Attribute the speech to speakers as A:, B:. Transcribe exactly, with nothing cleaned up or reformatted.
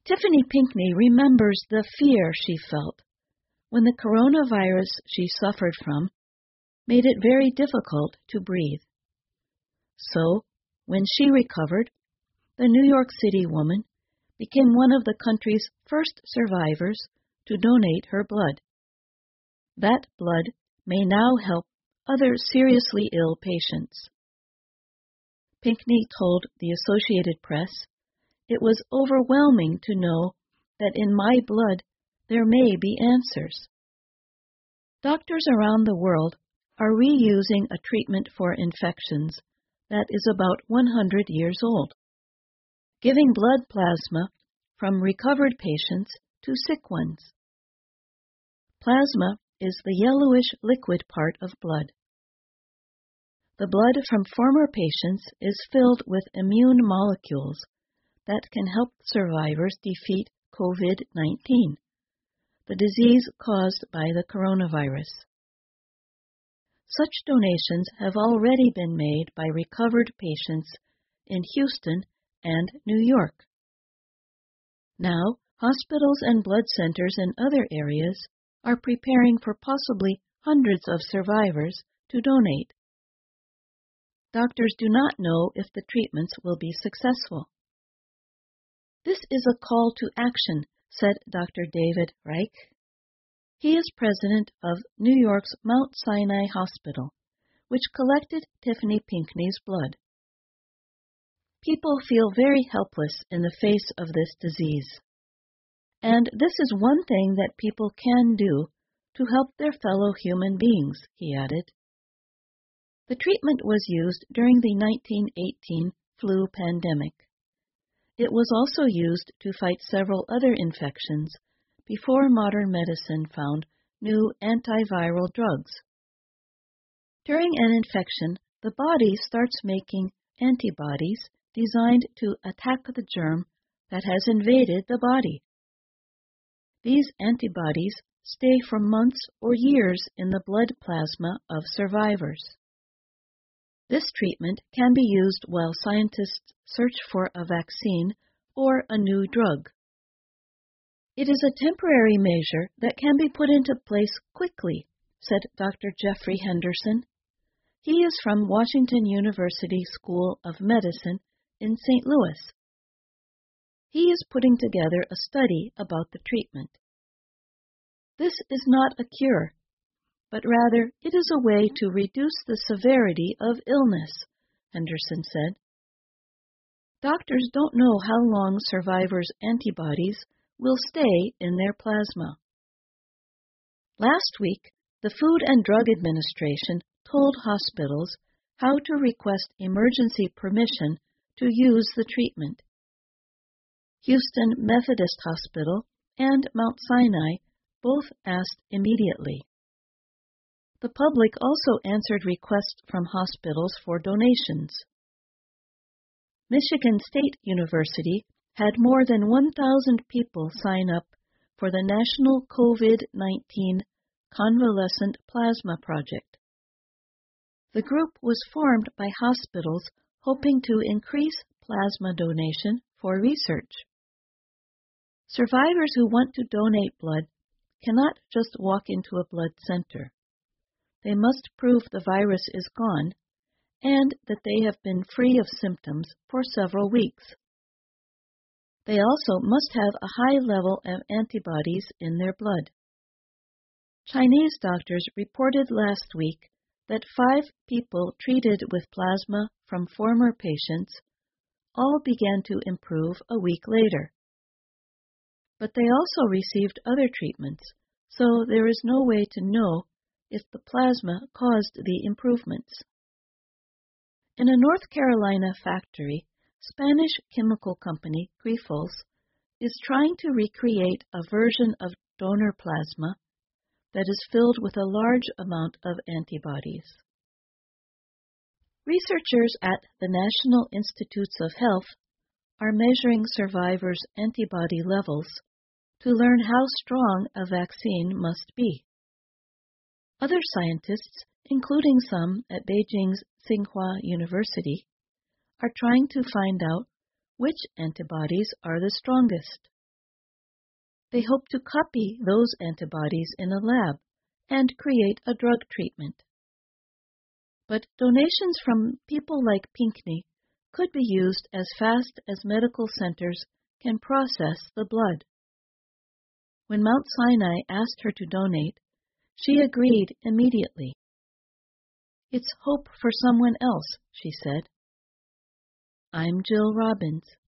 A: Tiffany Pinkney remembers the fear she felt when the coronavirus she suffered from made it very difficult to breathe. So, when she recovered, the New York City woman became one of the country's first survivors to donate her blood. That blood may now help other seriously ill patients. Pinkney told the Associated Press, "It was overwhelming to know that in my blood there may be answers." Doctors around the world are reusing a treatment for infections that is about one hundred years old, giving blood plasma from recovered patients to sick ones. Plasma is the yellowish liquid part of blood. The blood from former patients is filled with immune molecules that can help survivors defeat COVID nineteen, the disease caused by the coronavirus. Such donations have already been made by recovered patients in Houston and New York. Now, hospitals and blood centers in other areas are preparing for possibly hundreds of survivors to donate. Doctors do not know if the treatments will be successful. "This is a call to action," said Doctor David Reich. He is president of New York's Mount Sinai Hospital, which collected Tiffany Pinkney's blood. People feel very helpless in the face of this disease. And this is one thing that people can do to help their fellow human beings, he added. The treatment was used during the nineteen eighteen flu pandemic. It was also used to fight several other infections before modern medicine found new antiviral drugs. During an infection, the body starts making antibodies designed to attack the germ that has invaded the body. These antibodies stay for months or years in the blood plasma of survivors. This treatment can be used while scientists search for a vaccine or a new drug. It is a temporary measure that can be put into place quickly, said Doctor Jeffrey Henderson. He is from Washington University School of Medicine in Saint Louis. He is putting together a study about the treatment. This is not a cure, but rather it is a way to reduce the severity of illness, Henderson said. Doctors don't know how long survivors' antibodies will stay in their plasma. Last week, the Food and Drug Administration told hospitals how to request emergency permission to use the treatment. Houston Methodist Hospital and Mount Sinai both asked immediately. The public also answered requests from hospitals for donations. Michigan State University had more than one thousand people sign up for the National COVID nineteen Convalescent Plasma Project. The group was formed by hospitals hoping to increase plasma donation for research. Survivors who want to donate blood cannot just walk into a blood center. They must prove the virus is gone and that they have been free of symptoms for several weeks. They also must have a high level of antibodies in their blood. Chinese doctors reported last week that five people treated with plasma from former patients all began to improve a week later. But they also received other treatments, so there is no way to know if the plasma caused the improvements. In a North Carolina factory, Spanish chemical company Grifols is trying to recreate a version of donor plasma that is filled with a large amount of antibodies. Researchers at the National Institutes of Health are measuring survivors' antibody levels to learn how strong a vaccine must be. Other scientists, including some at Beijing's Tsinghua University, are trying to find out which antibodies are the strongest. They hope to copy those antibodies in a lab and create a drug treatment. But donations from people like Pinckney could be used as fast as medical centers can process the blood. When Mount Sinai asked her to donate, she agreed immediately. "It's hope for someone else," she said. I'm Jill Robbins.